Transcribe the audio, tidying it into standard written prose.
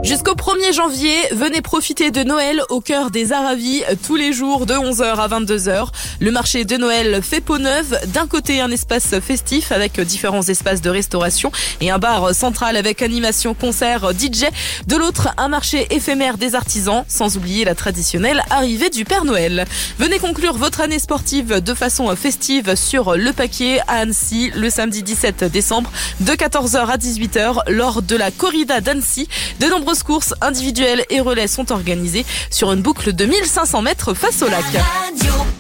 Jusqu'au 1er janvier, venez profiter de Noël au cœur des Aravis tous les jours de 11h à 22h. Le marché de Noël fait peau neuve. D'un côté, un espace festif avec différents espaces de restauration et un bar central avec animation, concert, DJ. De l'autre, un marché éphémère des artisans, sans oublier la traditionnelle arrivée du Père Noël. Venez conclure votre année sportive de façon festive sur Le Paquier à Annecy le samedi 17 décembre de 14h à 18h lors de la corrida d'Annecy. De nombreuses courses individuelles et relais sont organisées sur une boucle de 1500 mètres face au lac.